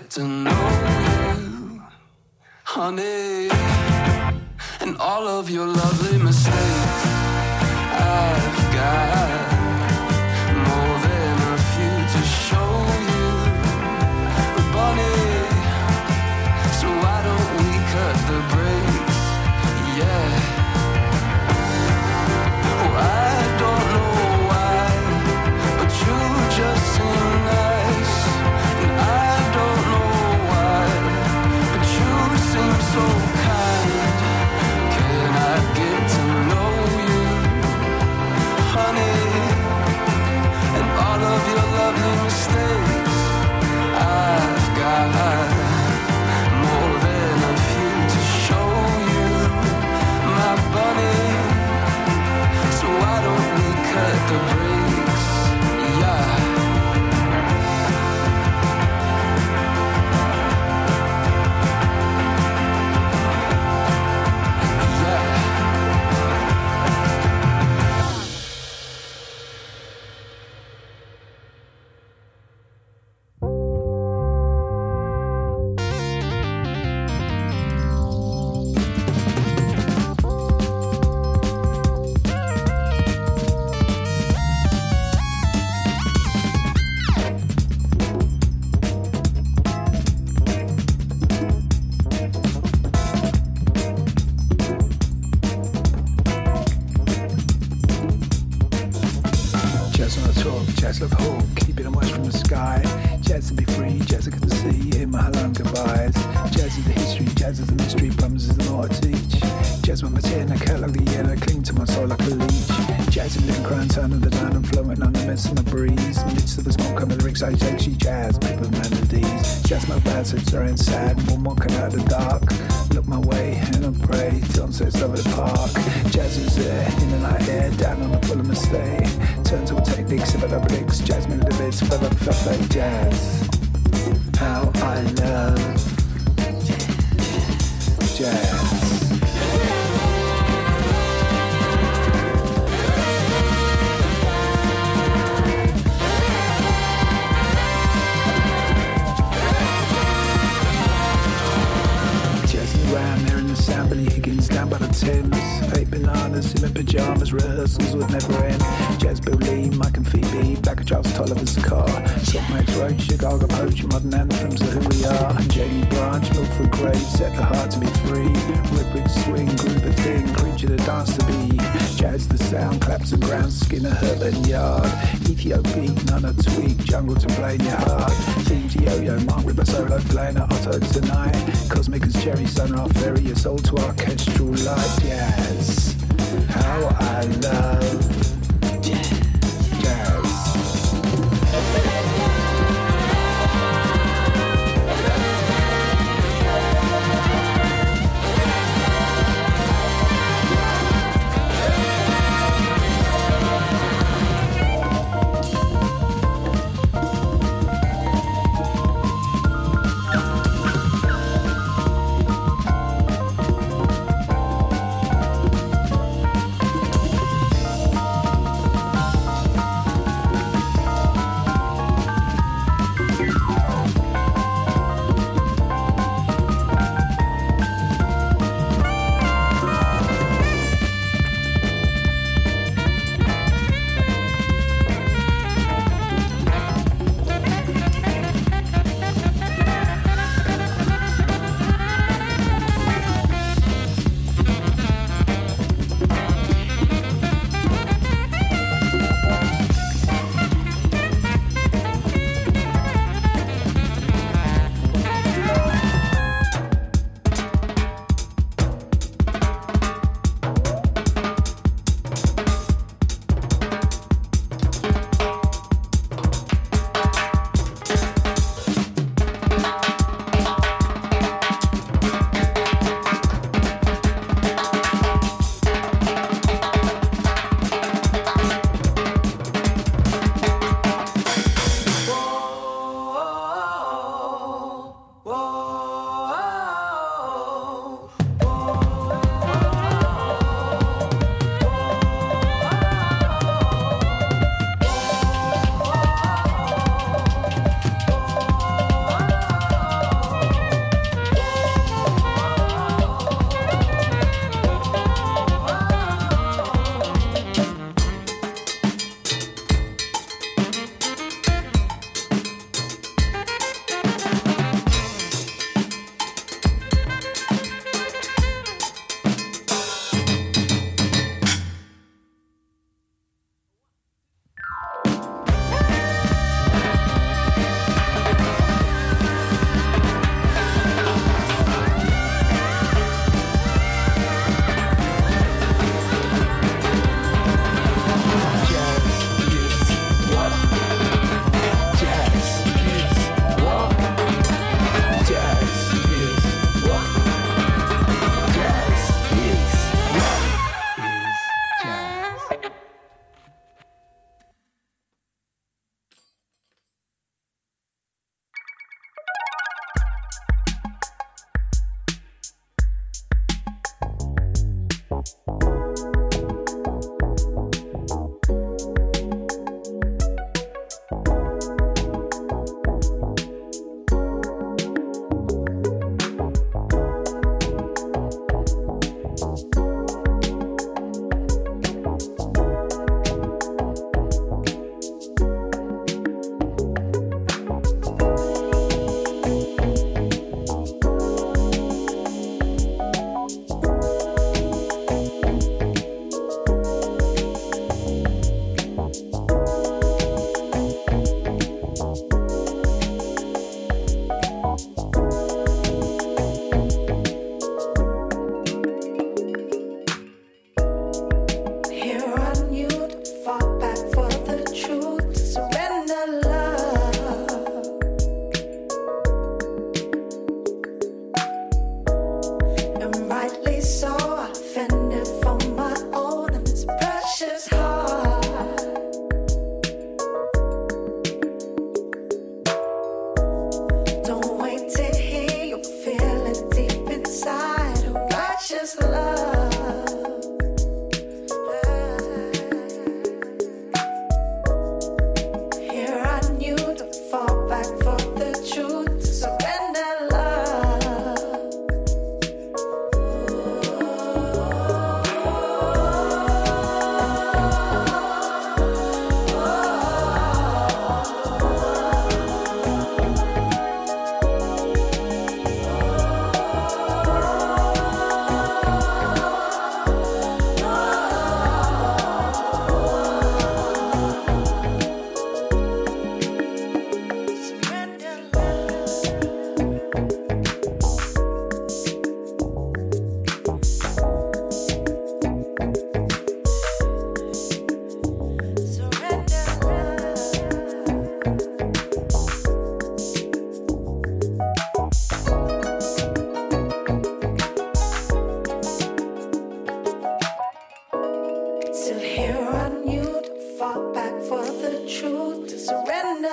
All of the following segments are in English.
get to know you, honey, and all of your lovely mistakes. I've got more than a few to show you, Bonnie, so why don't we cut the brakes? Yeah. Oh, I don't know why, but you just seem nice, and I don't know why, but you seem so kind. Can I get to know you, honey, and all of your lovely mistakes? I've got more than a few to show you, my bunny, so why don't we cut the brakes? Yeah. Jazz on the top, jazz like a hawk, keeping a watch from the sky. Jazz to be free, jazz I can see in my hello and goodbyes. Jazz is the history, jazz is the mystery, problems is the more I teach. Jazz with my tear and a cat like the yellow, cling to my soul like a leech. Jazz in living crown, turn of the down and flowing on the mist and the breeze. Midst of the smoke coming lyrics, I actually jazz, people with melodies. Jazz my bad, so sorry and sad, one walking out of the dark. Look my way and I pray, sunsets over the park. Jazz is there, in the night air, down on the full of mistake. Turn to a technique, sip the bricks, jazz me the bits, fluff like jazz. How I love jazz. Around there in the sound, Billy Higgins down by the Thames. 8 bananas in my pajamas, rehearsals would never end. Jazz Bill Lee, Mike and Phoebe, Black and Charles Tolliver's car. Shock Max Roach, Chicago Poach, modern anthems of who we are. And Jamie Branch, Milford Graves, set the heart to be free. Riprid swing, groove a thing, creature the dance to be. Jazz the sound, claps the ground, Skinner, Herbert Yard. Ethiopia, none a tweak, jungle to play in your heart. Team Yo-Yo, Mark Ripper Solo, playing at Otto tonight. Cosmic as Cherry, Sunrise Ferry, a soul to orchestral light. Jazz, how I love jazz.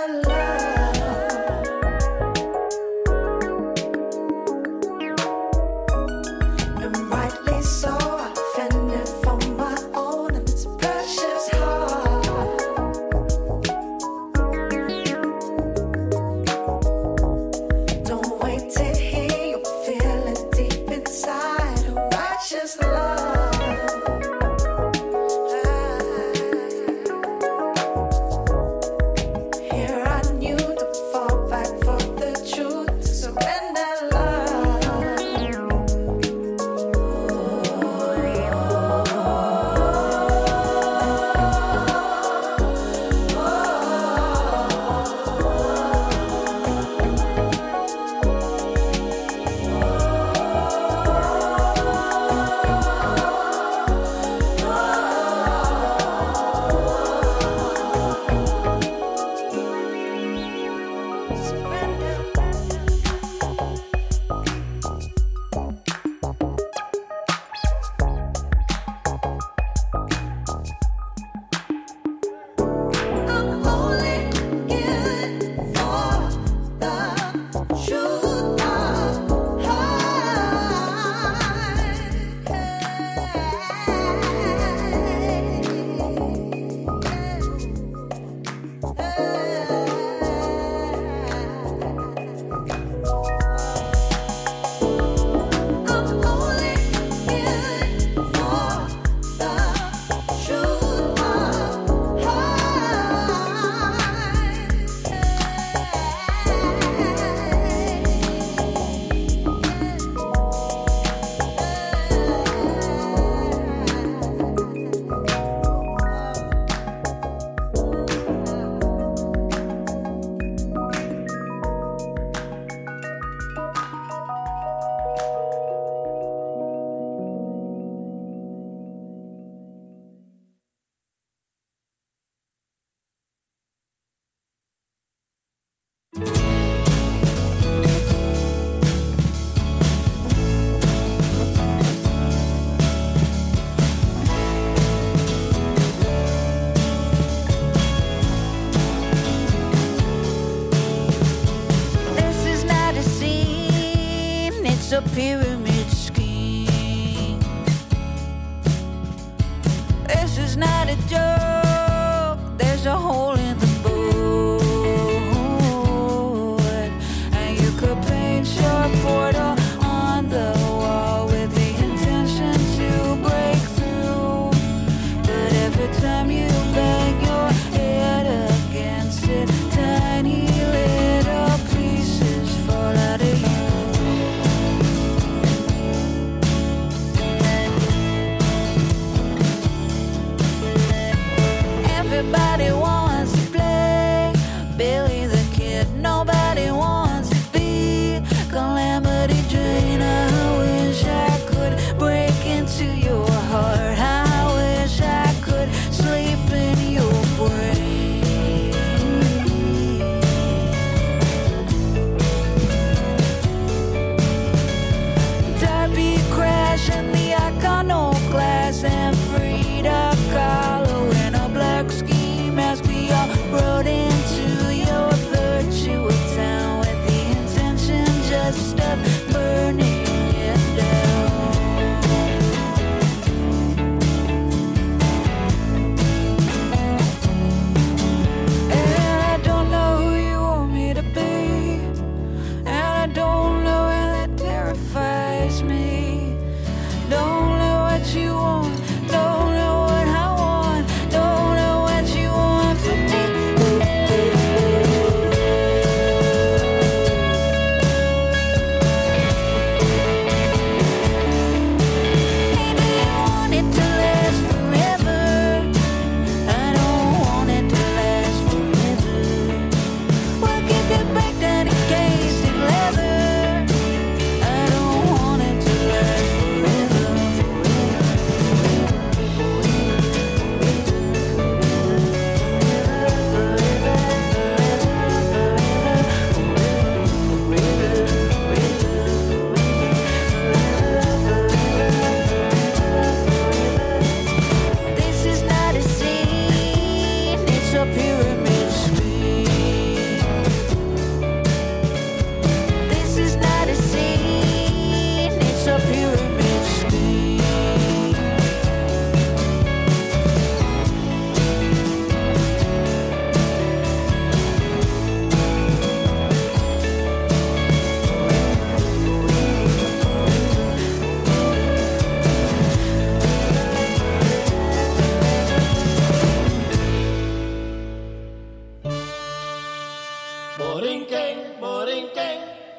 a pyramid scheme. This is not a joke, there's a hole in the board, and you could paint your portal on the wall with the intention to break through. But every time you bang your head against it, tiny little pieces fall out of you. Borinquen, Borinquen,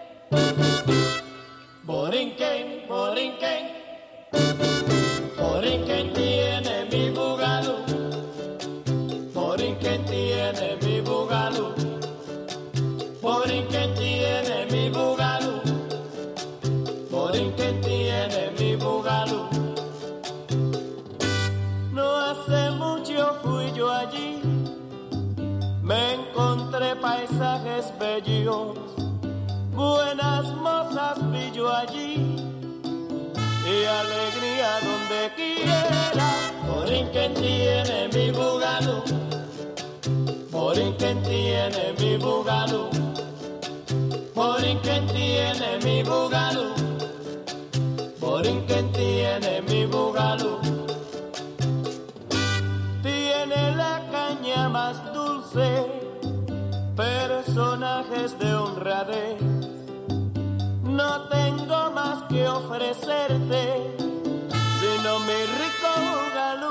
Borinquen, Borinquen, Borinquen tiene mi bugalú, Borinquen tiene mi bugalú, Borinquen tiene mi bugalú, Borinquen tiene mi bugalú. No hace mucho fui yo allí, me encontré paisajes bellos, buenas mozas vi yo allí, y alegría donde quiera. Borinquen tiene mi bugalú, Borinquen tiene mi bugalú, Borinquen tiene mi bugalú, Borinquen tiene mi bugalú. Tiene la caña más dulce, personajes de honradez. No tengo más que ofrecerte, sino mi rico bugalú.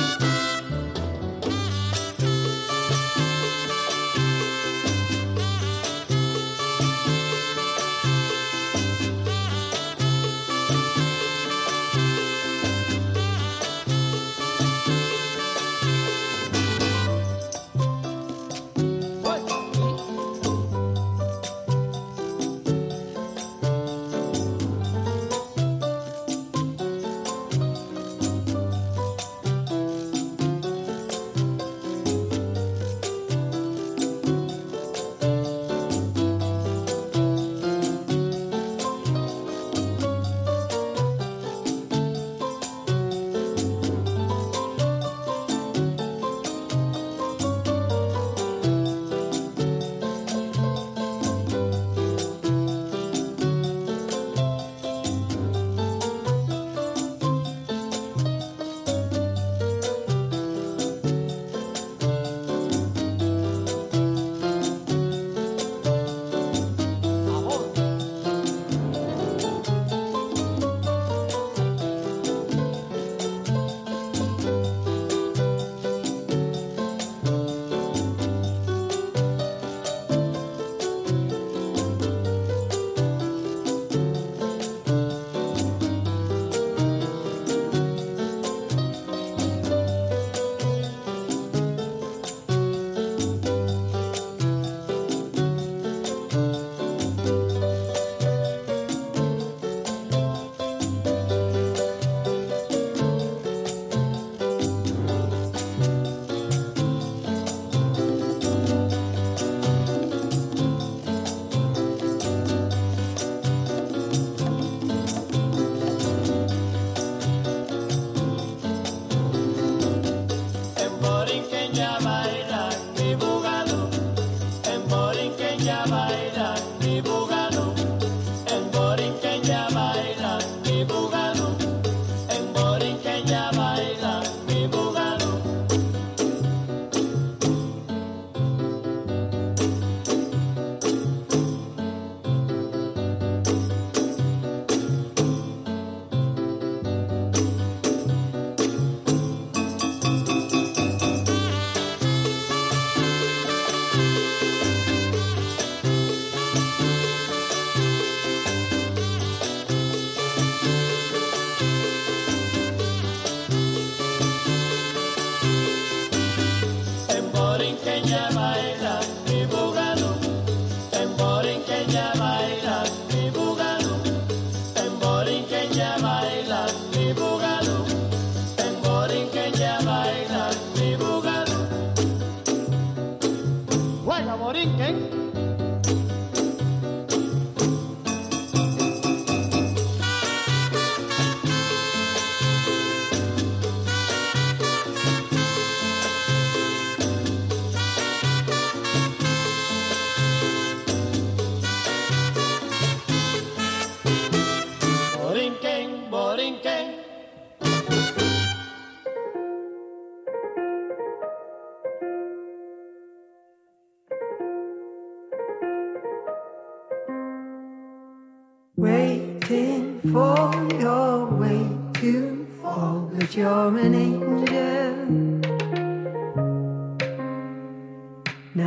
Waiting for your way to fall, but you're an angel. Now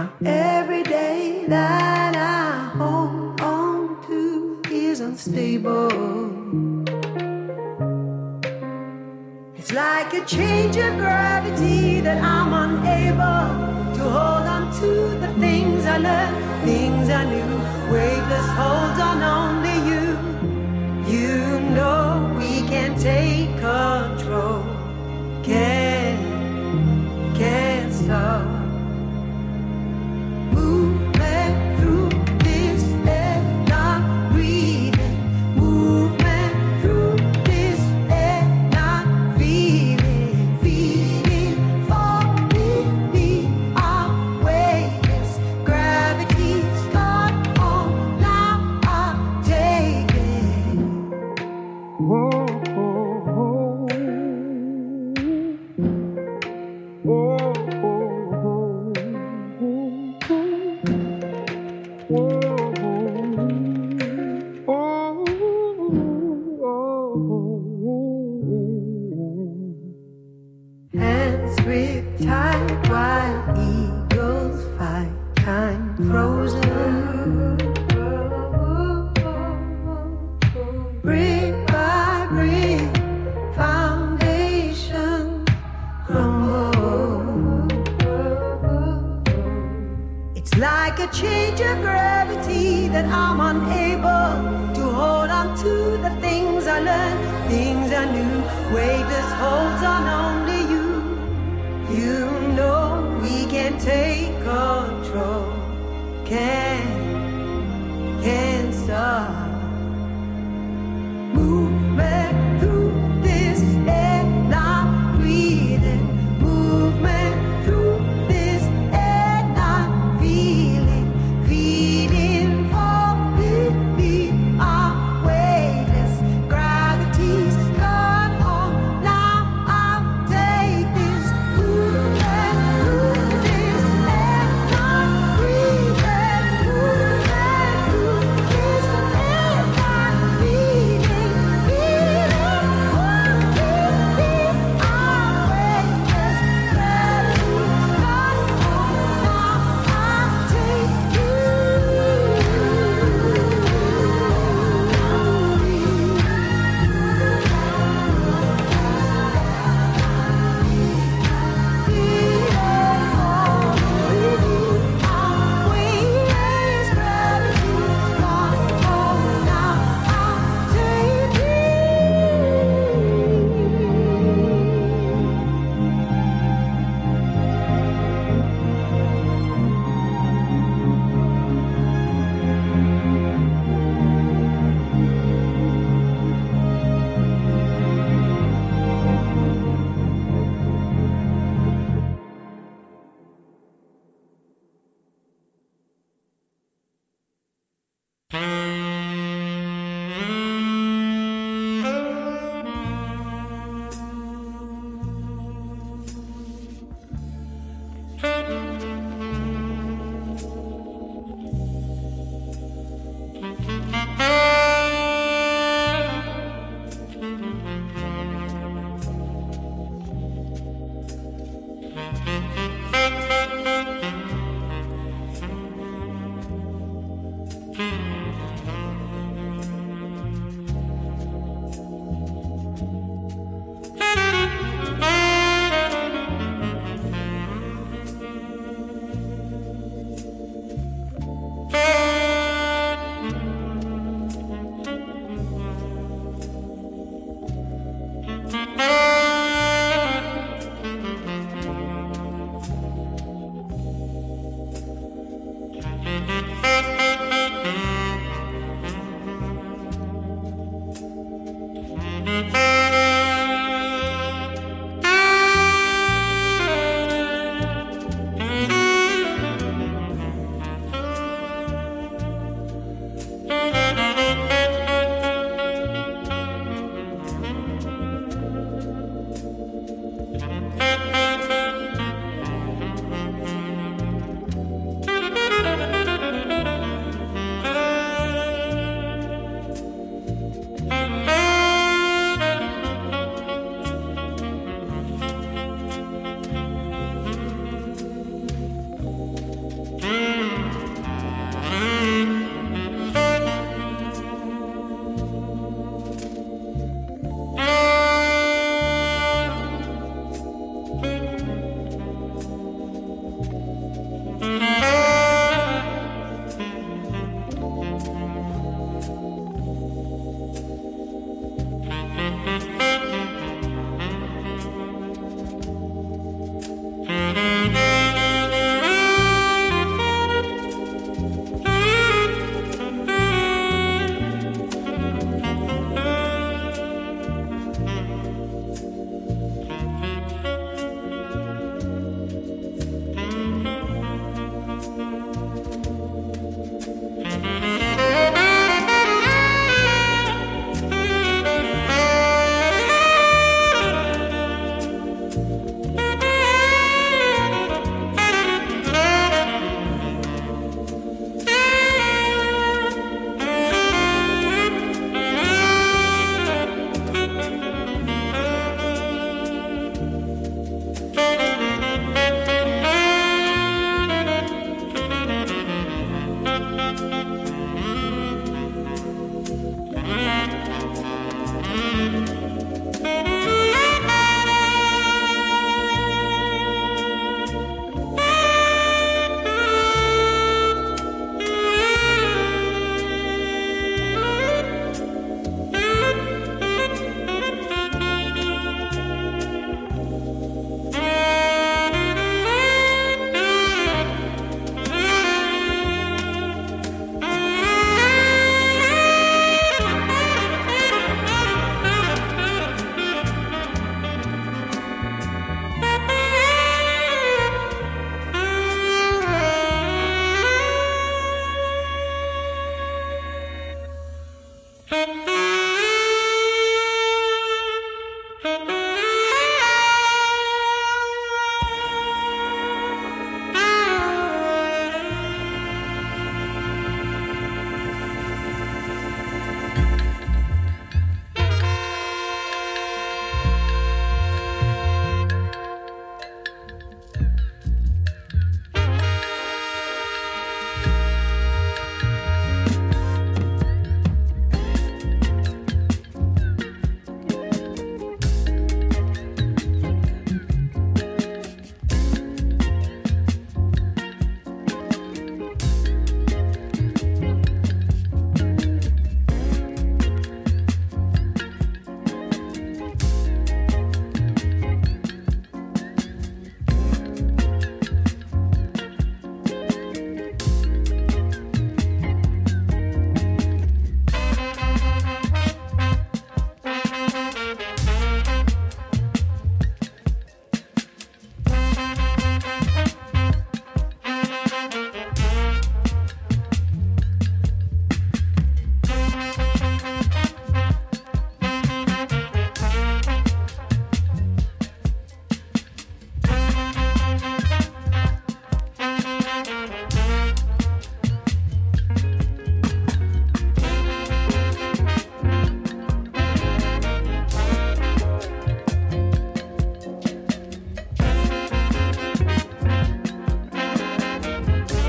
Now every day that I hold on to is unstable. It's like a change of gravity that I'm unable to hold on to the things I learned, things I knew. Weightless holds on only you. You know we can take control. Can't stop. Movement through this air, not breathing. Movement through this air, not feeling. Feeling falling, we are weightless. Gravity's gone on, now I'm taking. Whoa, whoa, whoa. Hands grip tight while eagles fight. Time frozen. Brick by brick, foundation crumble. It's like a change of gravity that I'm unable to hold on to the things I learned, things I knew. Weightless holds on only you. You know we can take control. Can